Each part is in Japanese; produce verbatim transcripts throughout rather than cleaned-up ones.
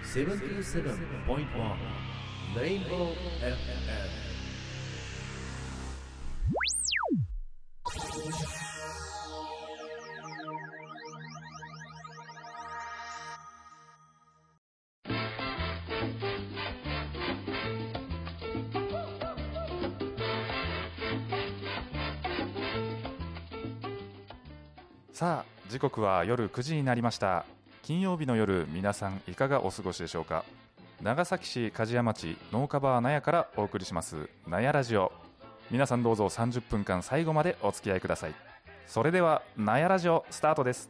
セブンティーセブンポイントワン レインボー エフエム。 さあ時刻は夜くじになりました。金曜日の夜、皆さんいかがお過ごしでしょうか。長崎市梶屋町農家バー納屋からお送りします納屋ラジオ。皆さんどうぞさんじゅっぷんかん最後までお付き合いください。それでは納屋ラジオスタートです。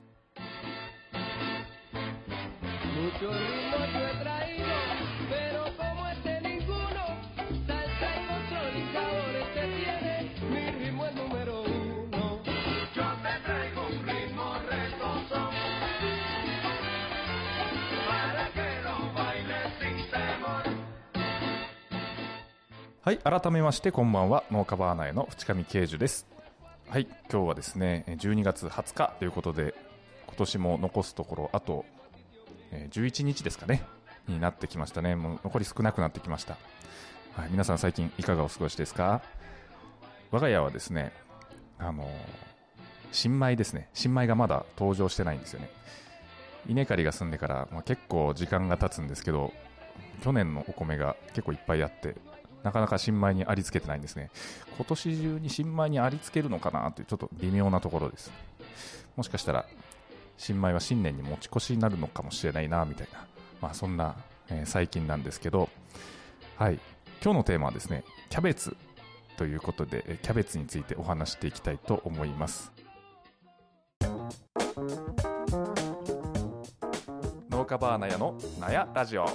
はい、改めましてこんばんは、農家バーナーの淵上慶樹です。はい、今日はですねじゅうにがつはつかということで、今年も残すところあとじゅういちにちですかねになってきましたね。もう残り少なくなってきました。はい、皆さん最近いかがお過ごしですか。我が家はですねあの新米ですね新米がまだ登場してないんですよね。稲刈りが済んでから、まあ、結構時間が経つんですけど、去年のお米が結構いっぱいあってなかなか新米にありつけてないんですね。今年中に新米にありつけるのかなというちょっと微妙なところです。もしかしたら新米は新年に持ち越しになるのかもしれないなみたいな、まあそんな、えー、最近なんですけど、はい、今日のテーマはですねキャベツということで、キャベツについてお話していきたいと思います。農家バーナヤの納屋ラジオ。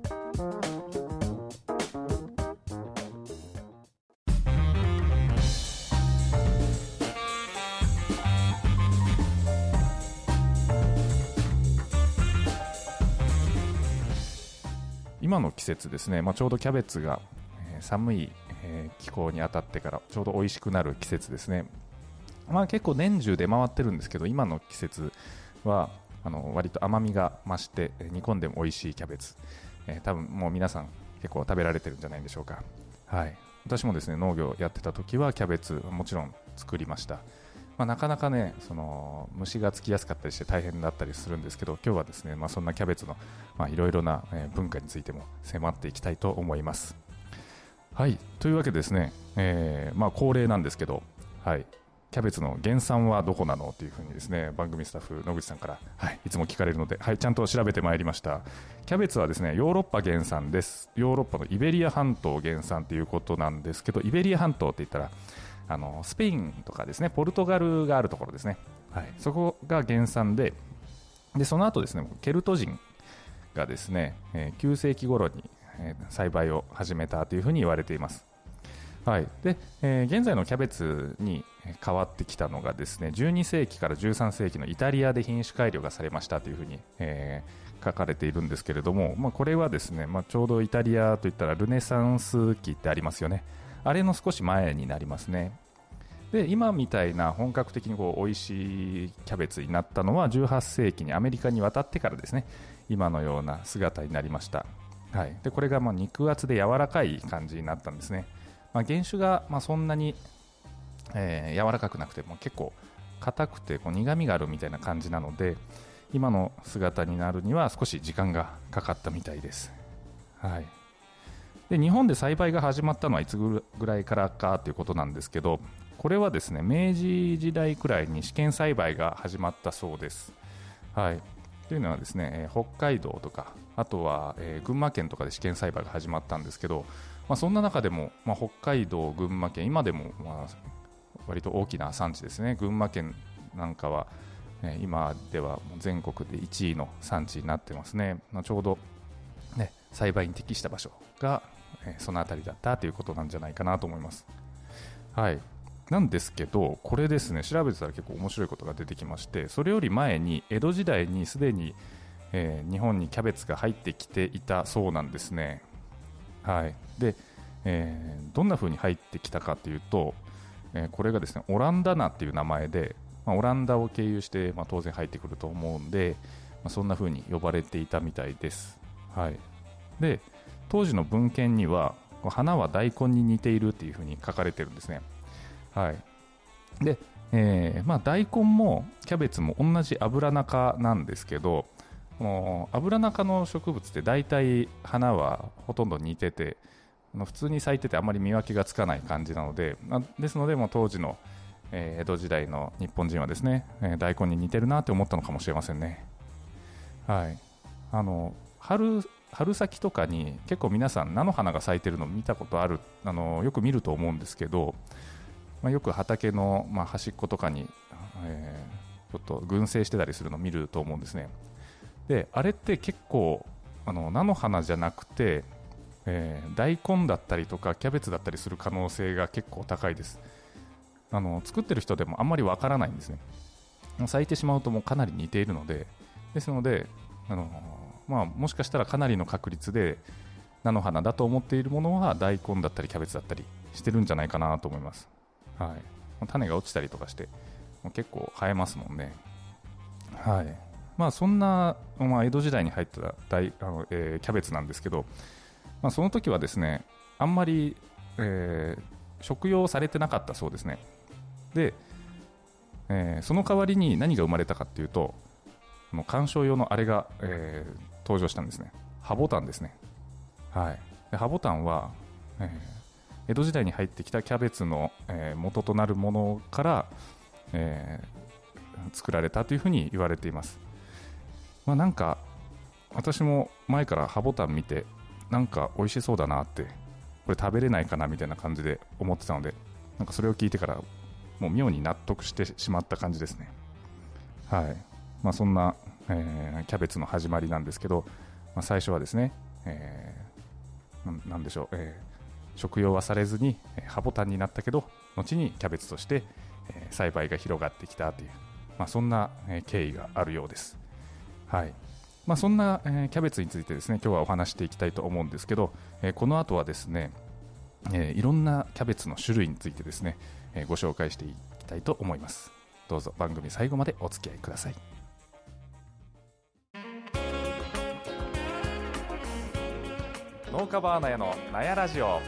今の季節ですね、まあ、ちょうどキャベツが、えー、寒い、えー、気候に当たってからちょうど美味しくなる季節ですね。まあ、結構年中出回ってるんですけど、今の季節はあの割と甘みが増して煮込んでも美味しいキャベツ、えー、多分もう皆さん結構食べられてるんじゃないでしょうか。はい、私もですね農業やってた時はキャベツもちろん作りました。まあ、なかなかねその虫がつきやすかったりして大変だったりするんですけど、今日はですね、まあ、そんなキャベツのいろいろな、えー、文化についても迫っていきたいと思います。はい、というわけでですね、えーまあ、恒例なんですけど、はい、キャベツの原産はどこなのというふうにですね番組スタッフ野口さんから、はい、いつも聞かれるので、はい、ちゃんと調べてまいりました。キャベツはですねヨーロッパ原産です。ヨーロッパのイベリア半島原産ということなんですけど、イベリア半島って言ったらあのスペインとかですねポルトガルがあるところですね。はい、そこが原産で、でその後ですねケルト人がですね、えー、きゅうせいき頃に、えー、栽培を始めたというふうに言われています。はい、で、えー、現在のキャベツに変わってきたのがですねじゅうにせいきからじゅうさんせいきのイタリアで品種改良がされましたというふうに、えー、書かれているんですけれども、まあ、これはですね、まあ、ちょうどイタリアといったらルネサンス期ってありますよね。あれの少し前になりますね。で今みたいな本格的にこう美味しいキャベツになったのはじゅうはっせいきにアメリカに渡ってからですね、今のような姿になりました。はい、でこれがまあ肉厚で柔らかい感じになったんですね。まあ、原種がまあそんなに、えー、柔らかくなくても結構硬くてこう苦みがあるみたいな感じなので、今の姿になるには少し時間がかかったみたいです。はい、で日本で栽培が始まったのはいつぐらいからかということなんですけど、これはですね明治時代くらいに試験栽培が始まったそうです。はい、というのはですね、えー、北海道とかあとは、えー、群馬県とかで試験栽培が始まったんですけど、まあ、そんな中でも、まあ、北海道、群馬県今でも、まあ、割と大きな産地ですね。群馬県なんかは、えー、今では全国でいちいの産地になってますね。まあ、ちょうど、ね、栽培に適した場所が、えー、その辺りだったということなんじゃないかなと思います。はい、なんですけどこれですね調べてたら結構面白いことが出てきまして、それより前に江戸時代にすでに、えー、日本にキャベツが入ってきていたそうなんですね。はい、で、えー、どんな風に入ってきたかというと、えー、これがですねオランダナっていう名前で、まあ、オランダを経由して、まあ、当然入ってくると思うんで、まあ、そんな風に呼ばれていたみたいです。 はい、で当時の文献には花は大根に似ているっていう風に書かれてるんですね。はい、で、えーまあ、大根もキャベツも同じアブラナ科なんですけど、このアブラナ科の植物って大体花はほとんど似てて、普通に咲いててあまり見分けがつかない感じなので、ですのでもう当時の、えー、江戸時代の日本人はですね、えー、大根に似てるなって思ったのかもしれませんね。はい、あの 春, 春先とかに結構皆さん菜の花が咲いてるの見たことある、あのよく見ると思うんですけど、まあ、よく畑の、まあ、端っことかに、えー、ちょっと群生してたりするのを見ると思うんですね。であれって結構あの菜の花じゃなくて、えー、大根だったりとかキャベツだったりする可能性が結構高いです。あの作ってる人でもあんまりわからないんですね。咲いてしまうともうかなり似ているので、ですのであの、まあ、もしかしたらかなりの確率で菜の花だと思っているものは大根だったりキャベツだったりしてるんじゃないかなと思います。はい、種が落ちたりとかしてもう結構生えますもんね。はい、まあ、そんな、まあ、江戸時代に入った大あの、えー、キャベツなんですけど、まあ、その時はですねあんまり、えー、食用されてなかったそうですね。で、えー、その代わりに何が生まれたかっていうと、観賞用のあれが、えー、登場したんですね。ハボタンですね。はい、でハボタンは、えー、江戸時代に入ってきたキャベツの、えー、元となるものから、えー、作られたというふうに言われています。まあ、なんか私も前からハボタン見てなんか美味しそうだなって、これ食べれないかなみたいな感じで思ってたので、なんかそれを聞いてからもう妙に納得してしまった感じですね。はい、まあ、そんな、えー、キャベツの始まりなんですけど、まあ、最初はですね、えー、なんでしょう、えー、食用はされずに、えー、ハボタンになったけど後にキャベツとして、えー、栽培が広がってきたという、まあ、そんな、えー、経緯があるようです。はい、まあ、そんな、えー、キャベツについてですね今日はお話していきたいと思うんですけど、えー、この後はですね、えー、いろんなキャベツの種類についてですね、えー、ご紹介していきたいと思います。どうぞ番組最後までお付き合いください。農家バーナヤのナヤラジオ。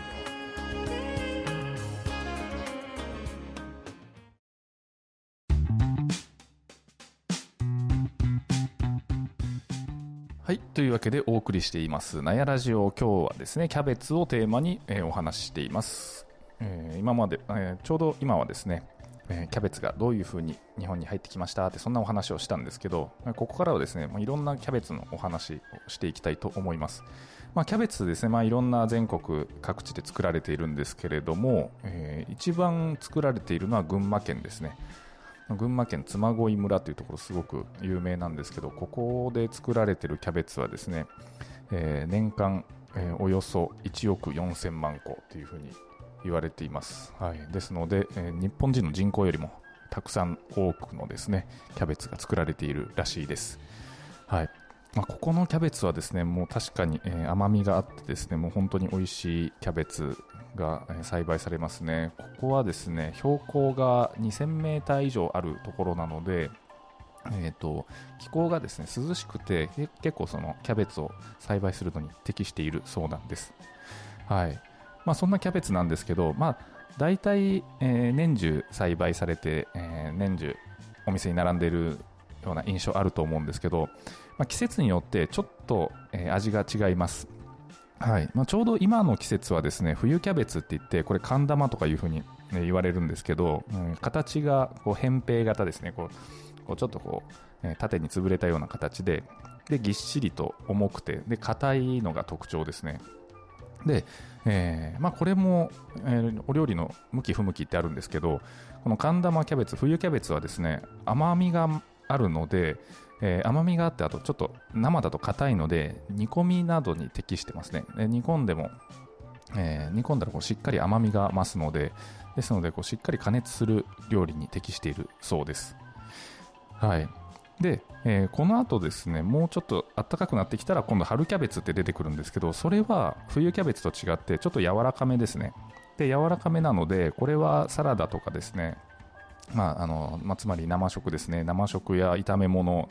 はい、というわけでお送りしていますナヤラジオ。今日はですねキャベツをテーマに、えー、お話ししています。えー、今まで、えー、ちょうど今はですね、えー、キャベツがどういう風に日本に入ってきましたってそんなお話をしたんですけど、ここからはですね、まあ、いろんなキャベツのお話をしていきたいと思います。まあ、キャベツですね、まあ、いろんな全国各地で作られているんですけれども、えー、一番作られているのは群馬県ですね。群馬県嬬恋村というところすごく有名なんですけど、ここで作られているキャベツはですね、えー、年間、えー、およそいちおくよんせんまんこというふうに言われています。はい、ですので、えー、日本人の人口よりもたくさん多くのですねキャベツが作られているらしいです。はい、まあ、ここのキャベツはですねもう確かに、えー、甘みがあってですねもう本当に美味しいキャベツが、えー、栽培されますね。ここはですね標高がにせんメーター以上あるところなので、えーと、気候がですね涼しくて結構そのキャベツを栽培するのに適しているそうなんです。はい、まあ、そんなキャベツなんですけど、まあ、大体、えー、年中栽培されて、えー、年中お店に並んでいるような印象あると思うんですけど、まあ、季節によってちょっと、えー、味が違います。はい、まあ、ちょうど今の季節はですね冬キャベツって言ってこれ寒玉とかいう風に、ね、言われるんですけど、うん、形がこう扁平型ですね。こうこうちょっとこう、えー、縦に潰れたような形で、でぎっしりと重くてで硬いのが特徴ですね。で、えーまあ、これも、えー、お料理の向き不向きってあるんですけど、この寒玉キャベツ冬キャベツはですね甘みがあるので、えー、甘みがあって、あとちょっと生だと硬いので煮込みなどに適してますね。で煮込んでも、えー、煮込んだらこうしっかり甘みが増すので、ですのでこうしっかり加熱する料理に適しているそうです。はい。で、えー、この後ですねもうちょっと暖かくなってきたら今度春キャベツって出てくるんですけど、それは冬キャベツと違ってちょっと柔らかめですね。で柔らかめなのでこれはサラダとかですね、まああのまあ、つまり生食ですね、生食や炒め物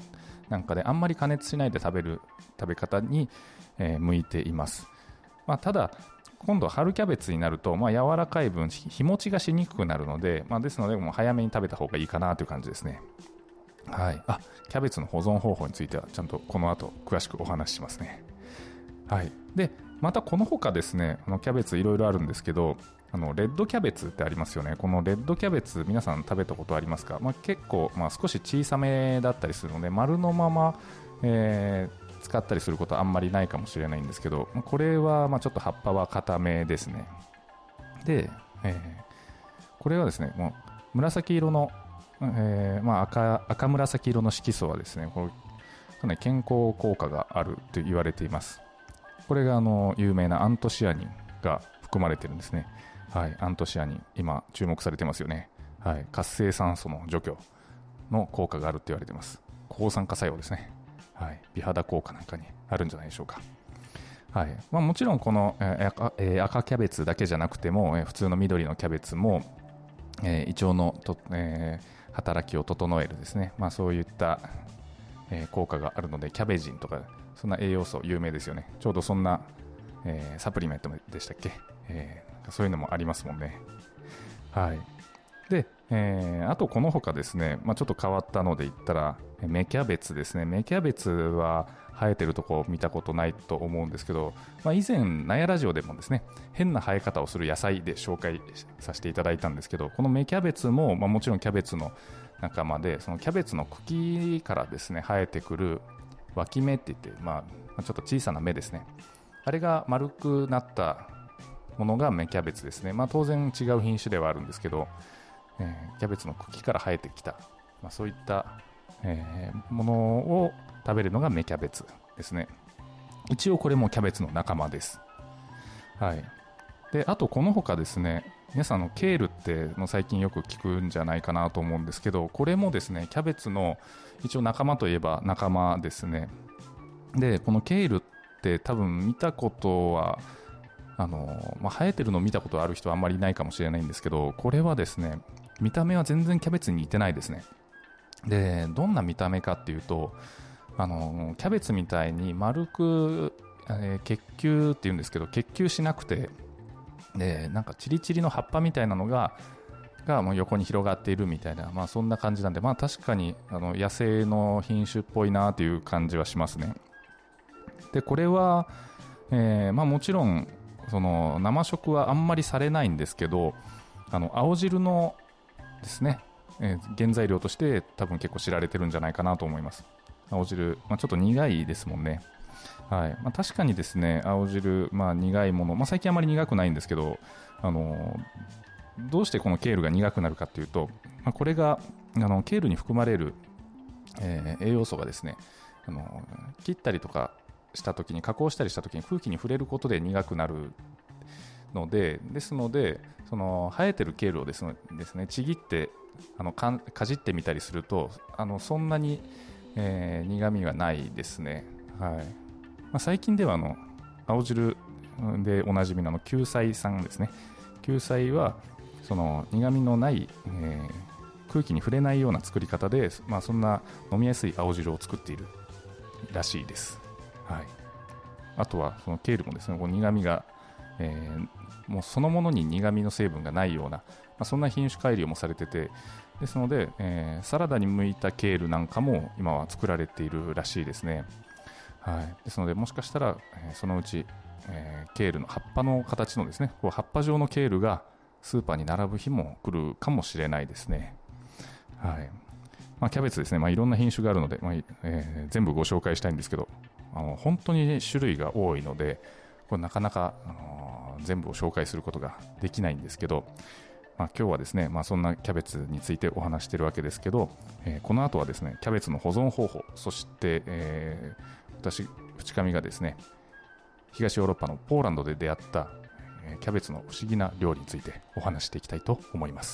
なんかであんまり加熱しないで食べる食べ方に、えー向いています。まあ、ただ今度春キャベツになると、まあ、柔らかい分日持ちがしにくくなるので、まあ、ですのでもう早めに食べた方がいいかなという感じですね。はい、あキャベツの保存方法についてはちゃんとこの後詳しくお話ししますね。はい、でまたこの他ですね、あのキャベツいろいろあるんですけど、あのレッドキャベツってありますよね。このレッドキャベツ皆さん食べたことありますか？まあ、結構、まあ、少し小さめだったりするので丸のまま、えー使ったりすることはあんまりないかもしれないんですけど、これはまあちょっと葉っぱは固めですね。で、えーこれはですね、もう紫色の、えーまあ、赤, 赤紫色の色素はですね、これかなり健康効果があると言われています。これがあの有名なアントシアニンが含まれてるんですね。はい、アントシアニン今注目されてますよね。はい、活性酸素の除去の効果があると言われています。抗酸化作用ですね。はい、美肌効果なんかにあるんじゃないでしょうか。はいまあ、もちろんこの、えー赤えー、赤キャベツだけじゃなくても、えー、普通の緑のキャベツも、えー、胃腸のと、えー、働きを整えるですね、まあ、そういった、えー、効果があるので、キャベジンとかそんな栄養素有名ですよね。ちょうどそんな、えー、サプリメントでしたっけ、えー、そういうのもありますもんね。はいでえー、あとこの他ですね、まあ、ちょっと変わったので言ったら芽キャベツですね。芽キャベツは生えてるとこ見たことないと思うんですけど、まあ、以前ナヤラジオでもですね変な生え方をする野菜で紹介させていただいたんですけど、この芽キャベツも、まあ、もちろんキャベツの仲間で、そのキャベツの茎からですね生えてくる脇芽って言って、まあ、ちょっと小さな芽ですね。あれが丸くなったものが芽キャベツですね。まあ、当然違う品種ではあるんですけど、えー、キャベツの茎から生えてきた、まあ、そういった、えー、ものを食べるのが芽キャベツですね。一応これもキャベツの仲間です。はい、であとこの他ですね、皆さんのケールっての最近よく聞くんじゃないかなと思うんですけど、これもですねキャベツの一応仲間といえば仲間ですね。でこのケールって多分見たことはあの、まあ、生えてるのを見たことある人はあんまりいないかもしれないんですけど、これはですね見た目は全然キャベツに似てないですね。でどんな見た目かっていうと、あのキャベツみたいに丸く、えー、結球っていうんですけど、結球しなくて、でなんかチリチリの葉っぱみたいなのががもう横に広がっているみたいな、まあ、そんな感じなんで、まあ、確かにあの野生の品種っぽいなという感じはしますね。でこれは、えーまあ、もちろんその生食はあんまりされないんですけど、あの青汁のですね、えー、原材料として多分結構知られてるんじゃないかなと思います。青汁、まあ、ちょっと苦いですもんね。はいまあ、確かにですね青汁、まあ、苦いもの、まあ、最近あまり苦くないんですけど、あのー、どうしてこのケールが苦くなるかというと、まあ、これがあのケールに含まれる、えー、栄養素がですね、あのー、切ったりとかした時に加工したりした時に空気に触れることで苦くなるので、ですのでその生えてるケールをですね、ですねちぎってあの か, かじってみたりすると、あのそんなに、えー、苦みがないですね。はいまあ、最近ではあの青汁でおなじみの救済酸ですね。救済はその苦みのない、えー、空気に触れないような作り方で、まあ、そんな飲みやすい青汁を作っているらしいです。はい、あとはそのケールもですね、こう苦みが、えー、もうそのものに苦みの成分がないような、まあ、そんな品種改良もされてて、ですので、えー、サラダに向いたケールなんかも今は作られているらしいですね。はい、ですのでもしかしたら、えー、そのうち、えー、ケールの葉っぱの形のですね、こう葉っぱ状のケールがスーパーに並ぶ日も来るかもしれないですね。はいまあ、キャベツですね、まあ、いろんな品種があるので、まあえー、全部ご紹介したいんですけど、あの本当に種類が多いので、これなかなか、あのー、全部を紹介することができないんですけど、まあ、今日はですね、まあ、そんなキャベツについてお話しているわけですけど、えー、この後はですねキャベツの保存方法、そして、えー、私淵上がですね東ヨーロッパのポーランドで出会った、えー、キャベツの不思議な料理についてお話していきたいと思います。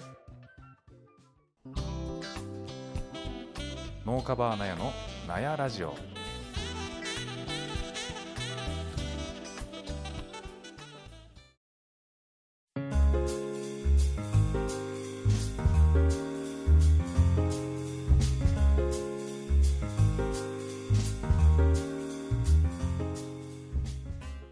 農家バーナヤのナヤラジオ。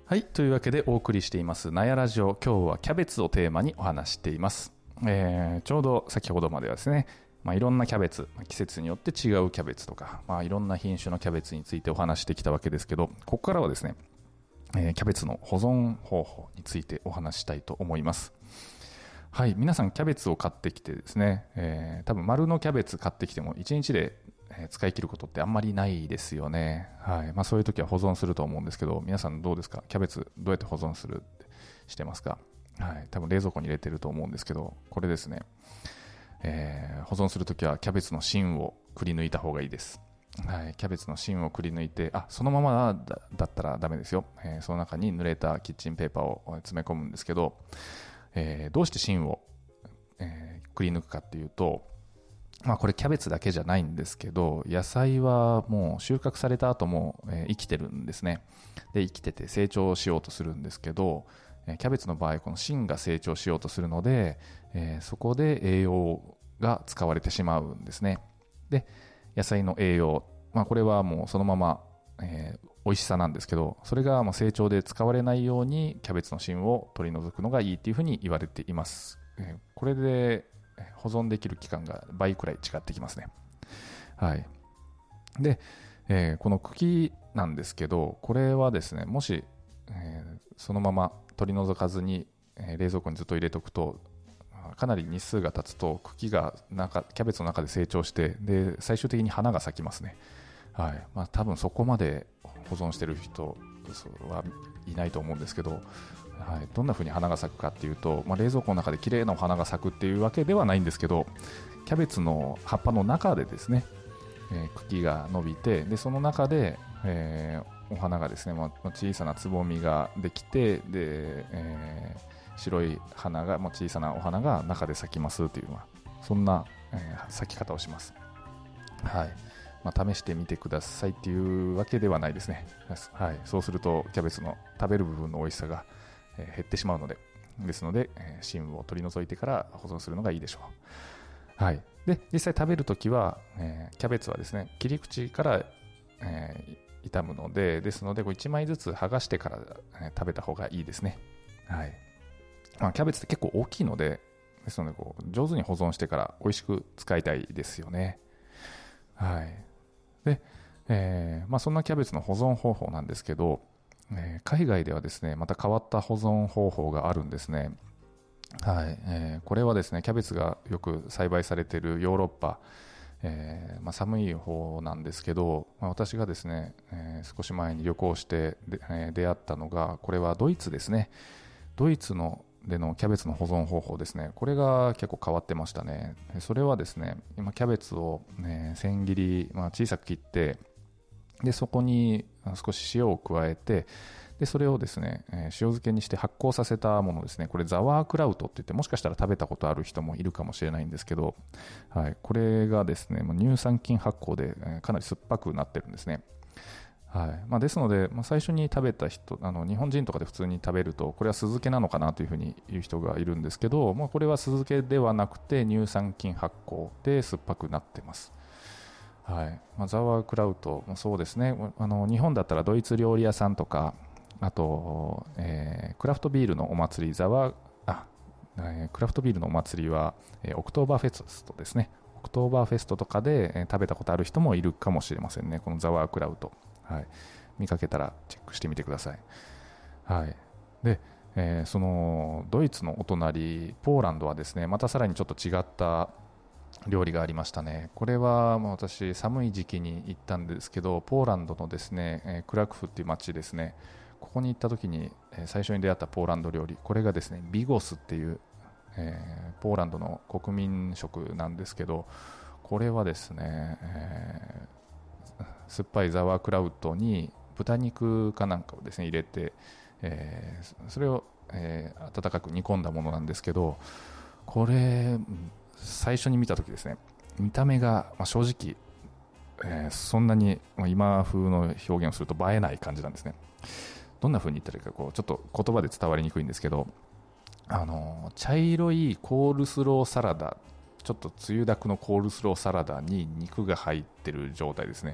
はい、というわけでお送りしていますなやラジオ、今日はキャベツをテーマにお話しています。えー、ちょうど先ほどまではですね、まあ、いろんなキャベツ、季節によって違うキャベツとか、まあ、いろんな品種のキャベツについてお話してきたわけですけど、ここからはですね、えー、キャベツの保存方法についてお話したいと思います。はい、皆さんキャベツを買ってきてですね、えー、多分丸のキャベツ買ってきてもいちにちで使い切ることってあんまりないですよね。はい、まあ、そういう時は保存すると思うんですけど、皆さんどうですか？キャベツどうやって保存するってしてますか？はい、多分冷蔵庫に入れてると思うんですけど、これですね、えー、保存するときはキャベツの芯をくり抜いた方がいいです。はい、キャベツの芯をくり抜いて、あ、そのまま だ, だったらダメですよ。えー、その中に濡れたキッチンペーパーを詰め込むんですけど、えー、どうして芯を、えー、くり抜くかっていうと、まあ、これキャベツだけじゃないんですけど、野菜はもう収穫された後も、えー、生きてるんですね。で、生きてて成長しようとするんですけど、えー、キャベツの場合この芯が成長しようとするので、えー、そこで栄養が使われてしまうんですね。で、野菜の栄養、まあ、これはもうそのまま、えー、美味しさなんですけど、それがもう成長で使われないようにキャベツの芯を取り除くのがいいっていうふうに言われています。えー、これで保存できる期間が倍くらい違ってきますね。はい。で、えー、この茎なんですけど、これはですね、もし、えー、そのまま取り除かずに、えー、冷蔵庫にずっと入れておくと、かなり日数が経つと茎が中キャベツの中で成長して、で最終的に花が咲きますね。はい。まあ、多分そこまで保存してる人はいないと思うんですけど、はい、どんな風に花が咲くかっていうと、まあ、冷蔵庫の中で綺麗なお花が咲くっていうわけではないんですけど、キャベツの葉っぱの中でですね、えー、茎が伸びて、でその中で、えー、お花がですね、まあ、小さなつぼみができて、で、えー、白い花が、まあ、小さなお花が中で咲きますという、まあ、そんな、えー、咲き方をします。はい。まあ、試してみてくださいっていうわけではないですね。はい、そうするとキャベツの食べる部分の美味しさが減ってしまうので、ですので、えー、芯を取り除いてから保存するのがいいでしょう。はい。で、実際食べるときは、えー、キャベツはですね、切り口から、えー、傷むので、ですので、こういちまいずつ剥がしてから、えー、食べた方がいいですね。はい。まあ、キャベツって結構大きいので、ですのでこう上手に保存してから美味しく使いたいですよね。はい。で、えーまあ、そんなキャベツの保存方法なんですけど、えー、海外ではですね、また変わった保存方法があるんですね。はい。えー、これはですね、キャベツがよく栽培されているヨーロッパ、えーまあ、寒い方なんですけど、まあ、私がですね、えー、少し前に旅行してで、えー、出会ったのが、これはドイツですね。ドイツのでのキャベツの保存方法ですね。これが結構変わってましたね。それはですね、今キャベツを、ね、千切り、まあ、小さく切って、でそこに少し塩を加えて、でそれをですね、塩漬けにして発酵させたものですね。これザワークラウトって言って、もしかしたら食べたことある人もいるかもしれないんですけど、はい、これがですね、乳酸菌発酵でかなり酸っぱくなってるんですね。はいまあ、ですので、まあ、最初に食べた人、あの日本人とかで普通に食べると、これは酢漬けなのかなというふうに言う人がいるんですけど、まあ、これは酢漬けではなくて乳酸菌発酵で酸っぱくなってます。はいまあ、ザワークラウトもそうですね。あの日本だったらドイツ料理屋さんとか、あと、えー、クラフトビールのお祭り、ザワーあ、えー、クラフトビールのお祭りは、えー、オクトーバーフェストですね。オクトーバーフェストとかで、えー、食べたことある人もいるかもしれませんね。このザワークラウト、はい、見かけたらチェックしてみてください。はい、で、えー、そのドイツのお隣ポーランドはですね、またさらにちょっと違った料理がありましたね。これはもう私寒い時期に行ったんですけど、ポーランドのですね、えー、クラクフっていう街ですね。ここに行った時に、えー、最初に出会ったポーランド料理、これがですねビゴスっていう、えー、ポーランドの国民食なんですけど、これはですね、えー、酸っぱいザワークラウトに豚肉かなんかをですね入れて、えー、それを、えー、温かく煮込んだものなんですけど、これ最初に見た時ですね、見た目が、まあ、正直、えー、そんなに、まあ、今風の表現をすると映えない感じなんですね。どんな風に言ったらいいか、こうちょっと言葉で伝わりにくいんですけど、あの茶色いコールスローサラダ、ちょっとつゆだくのコールスローサラダに肉が入ってる状態ですね。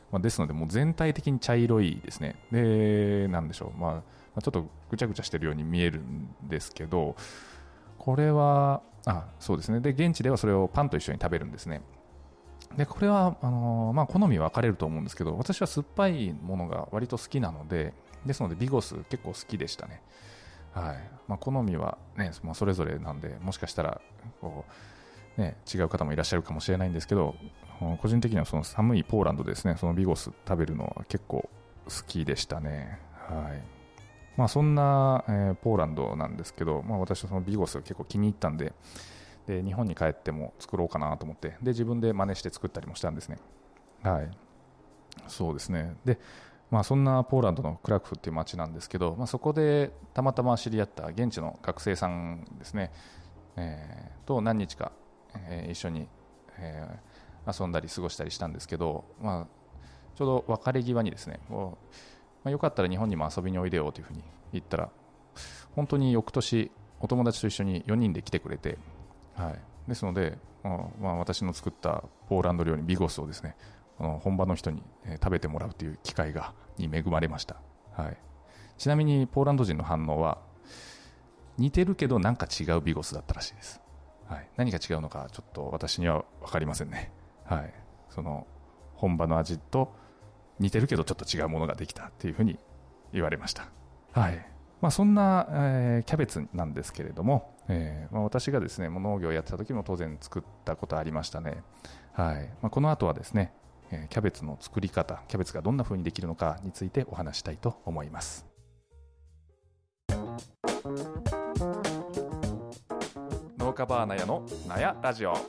まあ、ですのでもう全体的に茶色いですね。で、なんでしょう、まあ、ちょっとぐちゃぐちゃしてるように見えるんですけど、これはあそうですね。で現地ではそれをパンと一緒に食べるんですね。でこれはあのーまあ、好みは分かれると思うんですけど、私は酸っぱいものが割と好きなので、ですのでビゴス結構好きでしたね。はいまあ、好みは、ねまあ、それぞれなんで、もしかしたらこう、ね、違う方もいらっしゃるかもしれないんですけど、個人的にはその寒いポーランドでですね、そのビゴス食べるのは結構好きでしたね。はいまあ、そんな、えーポーランドなんですけど、まあ、私はそのビゴスが結構気に入ったんで、で日本に帰っても作ろうかなと思って、で自分で真似して作ったりもしたんですね。はいそうですね。でまあ、そんなポーランドのクラクフっていう街なんですけど、まあ、そこでたまたま知り合った現地の学生さんですね、えーと何日か、えー一緒に、えー遊んだり過ごしたりしたんですけど、まあ、ちょうど別れ際にですね、もうまあ、よかったら日本にも遊びにおいでよというふうに言ったら、本当に翌年お友達と一緒によにんで来てくれて、はい、ですので、まあ、私の作ったポーランド料理ビゴスをですね、あの本場の人に食べてもらうという機会がに恵まれました。はい、ちなみにポーランド人の反応は似てるけどなんか違うビゴスだったらしいです。はい、何が違うのかちょっと私には分かりませんね。はい、その本場の味と似てるけどちょっと違うものができたっていうふうに言われました。はいまあ、そんな、えー、キャベツなんですけれども、えーまあ、私がですねもう農業をやってた時も当然作ったことありましたね。はいまあ、この後はですね、えーキャベツの作り方、キャベツがどんな風にできるのかについてお話したいと思います。農家バーナヤのナヤラジオ。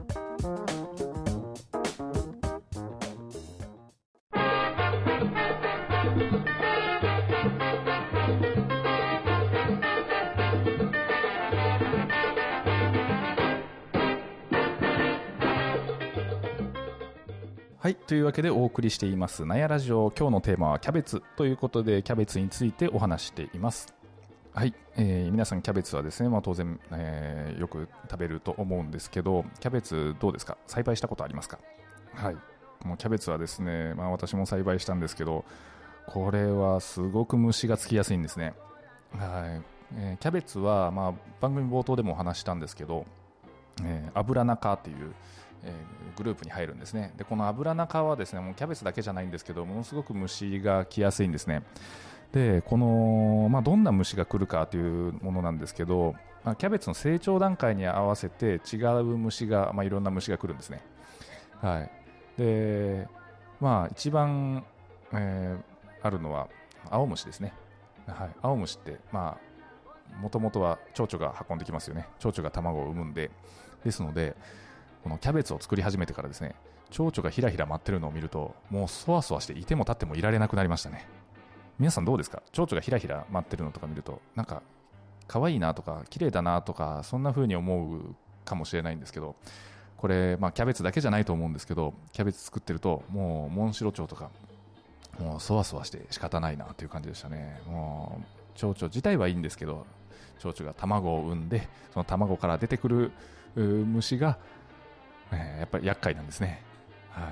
はい、というわけでお送りしていますナヤラジオ。今日のテーマはキャベツということで、キャベツについてお話しています。はい、えー、皆さんキャベツはですね、まあ、当然、えー、よく食べると思うんですけど、キャベツどうですか？栽培したことありますか？はい、もうキャベツはですね、まあ、私も栽培したんですけど、これはすごく虫がつきやすいんですね。はいえー、キャベツは、まあ、番組冒頭でもお話したんですけど、えー、アブラナ科っていう、えー、グループに入るんですね。でこのアブラナ科はですね、もうキャベツだけじゃないんですけど、ものすごく虫が来やすいんですね。でこの、まあ、どんな虫が来るかというものなんですけど、まあ、キャベツの成長段階に合わせて違う虫が、まあ、いろんな虫が来るんですね。はい、でまあ一番、えー、あるのは青虫ですね。はい、青虫ってまあもともとは蝶々が運んできますよね。蝶々が卵を産むんで、ですのでこのキャベツを作り始めてからですね、蝶々がひらひら舞ってるのを見ると、もうそわそわしていても立ってもいられなくなりましたね。皆さんどうですか？蝶々がひらひら舞ってるのとか見ると、なんか可愛いなとか綺麗だなとか、そんな風に思うかもしれないんですけど、これ、まあ、キャベツだけじゃないと思うんですけど、キャベツ作ってるともうモンシロチョウとかもうそわそわして仕方ないなという感じでしたね。もう蝶々自体はいいんですけど、蝶々が卵を産んで、その卵から出てくる虫が、えー、やっぱり厄介なんですね。はい、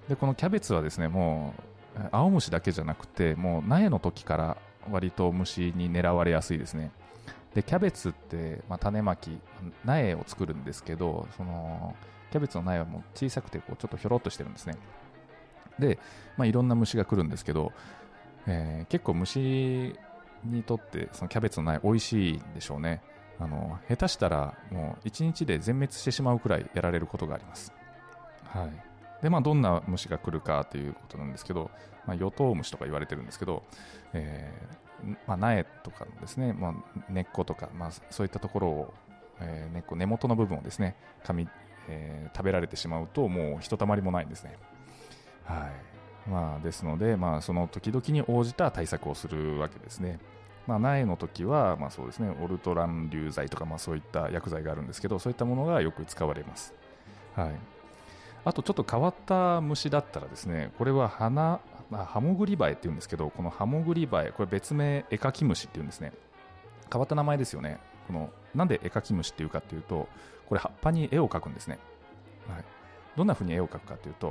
でこのキャベツはですね、もう青虫だけじゃなくて、もう苗の時から割と虫に狙われやすいですね。でキャベツって、まあ、種まき苗を作るんですけど、そのキャベツの苗はもう小さくてこうちょっとひょろっとしてるんですね。で、まあ、いろんな虫が来るんですけど、えー、結構虫にとってそのキャベツの苗美味しいんでしょうね。あの下手したらもういちにちで全滅してしまうくらいやられることがあります。はいでまあ、どんな虫が来るかということなんですけど、まあ、ヨトウムシとか言われてるんですけど、えーまあ、苗とかのですね、まあ、根っことか、まあ、そういったところを、えー、根っこ根元の部分をですね噛み、えー、食べられてしまうともうひとたまりもないんですね。はいまあ、ですので、まあ、その時々に応じた対策をするわけですね。まあ、苗の時は、まあそうですね、オルトラン流剤とか、まあ、そういった薬剤があるんですけど、そういったものがよく使われます。はい、あとちょっと変わった虫だったらですね、これは花ハモグリバエっていうんですけど、このハモグリバエ、これ別名エカキムシっていうんですね。変わった名前ですよね。このなんでエカキムシっていうかっていうと、これ葉っぱに絵を描くんですね。はい、どんな風に絵を描くかというと、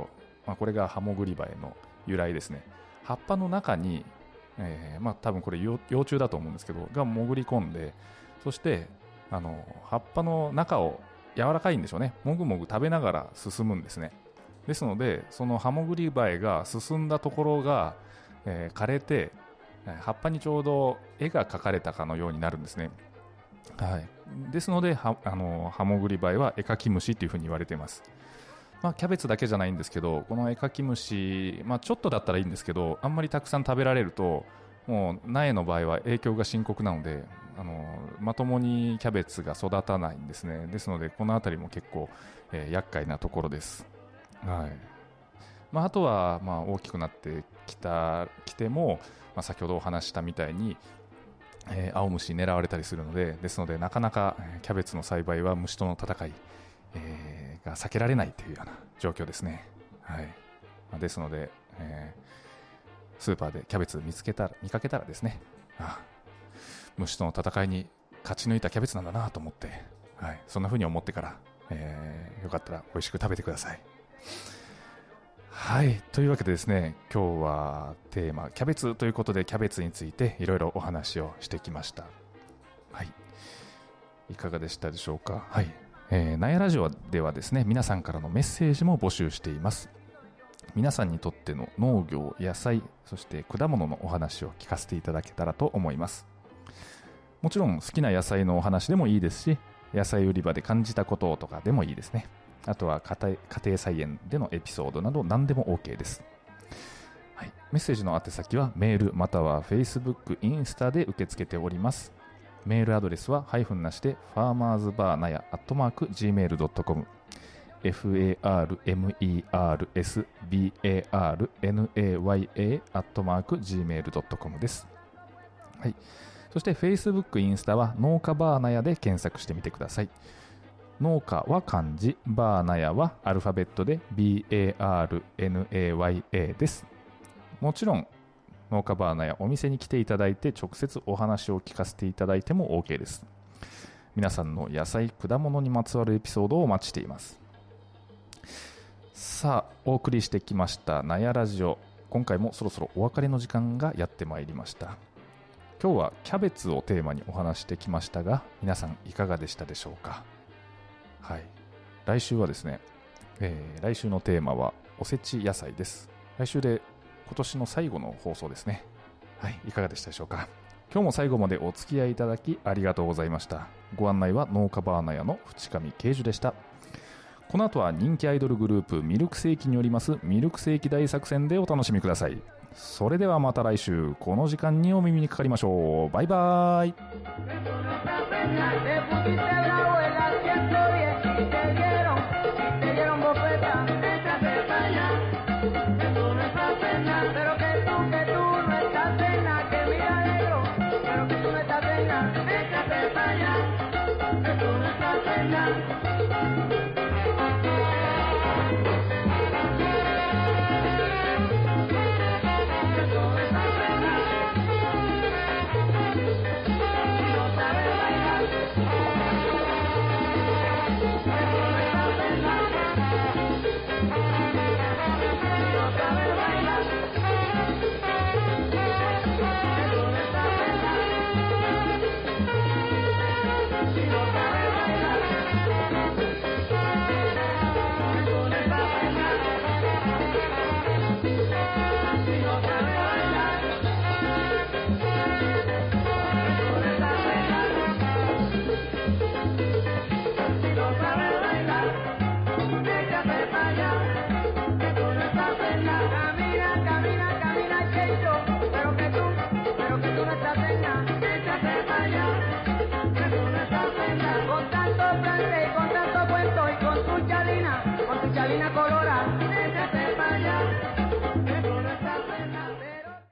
まあ、これがハモグリバエの由来ですね。葉っぱの中に、えーまあ、多分これ幼虫だと思うんですけどが潜り込んで、そしてあの葉っぱの中を柔らかいんでしょうね、もぐもぐ食べながら進むんですね。ですのでそのハモグリバエが進んだところが、えー枯れて葉っぱにちょうど絵が描かれたかのようになるんですね。はい、ですのではあのハモグリバエは絵描き虫というふうに言われています。まあ、キャベツだけじゃないんですけど、この絵描き虫、まあ、ちょっとだったらいいんですけど、あんまりたくさん食べられるともう苗の場合は影響が深刻なので、あのまともにキャベツが育たないんですね。ですのでこのあたりも結構、えー厄介なところです。はいまあ、あとはまあ大きくなってきたきても、まあ、先ほどお話したみたいに、えー青虫に狙われたりするので、ですのでなかなかえーキャベツの栽培は虫との戦い、えーが避けられないというような状況ですね。はいまあ、ですので、えースーパーでキャベツ見つけたら見かけたらですね、ああ虫との戦いに勝ち抜いたキャベツなんだなと思って、はい、そんな風に思ってから、えーよかったら美味しく食べてください。はいというわけでですね、今日はテーマキャベツということで、キャベツについていろいろお話をしてきました。はいいかがでしたでしょうか。はいえー、ナヤラジオではですね、皆さんからのメッセージも募集しています。皆さんにとっての農業、野菜、そして果物のお話を聞かせていただけたらと思います。もちろん好きな野菜のお話でもいいですし、野菜売り場で感じたこととかでもいいですね。あとは家庭、家庭菜園でのエピソードなど何でも OK です。はい、メッセージの宛先はメールまたは Facebook、インスタで受け付けております。メールアドレスはハイフンなしでファーマーズバーナヤアットマーク ジーメールドットコム フ エー アール エム イー アール エス ビー エー アール エヌ エー ワイ エー アットマーク ジーメールドットコム です。はい、そして Facebook、インスタは農家バーナヤで検索してみてください。農家は漢字、バーナヤはアルファベットで ビー エー アール エヌ エー ワイ エー です。もちろん農家バーナヤお店に来ていただいて直接お話を聞かせていただいても OK です。皆さんの野菜、果物にまつわるエピソードをお待ちしています。さあお送りしてきましたナヤラジオ、今回もそろそろお別れの時間がやってまいりました。今日はキャベツをテーマにお話してきましたが、皆さんいかがでしたでしょうか。はい、来週はですね、えー、来週のテーマはおせち野菜です。来週で今年の最後の放送ですね。はい、いかがでしたでしょうか。今日も最後までお付き合いいただきありがとうございました。ご案内は農家バーナヤの淵上慶樹でした。この後は人気アイドルグループミルクセーキによりますミルクセーキ大作戦でお楽しみください。それではまた来週この時間にお耳にかかりましょう。バイバイ。